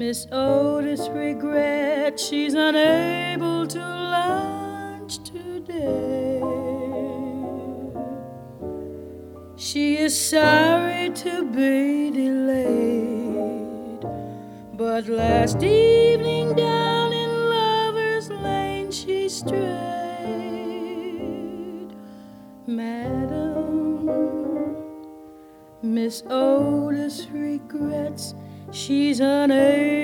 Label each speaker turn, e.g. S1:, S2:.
S1: Miss Otis regrets she's unable to lunch today. She is sorry to be delayed, but last evening down in Lover's Lane she strayed. Madam, Miss Otis regrets she's unable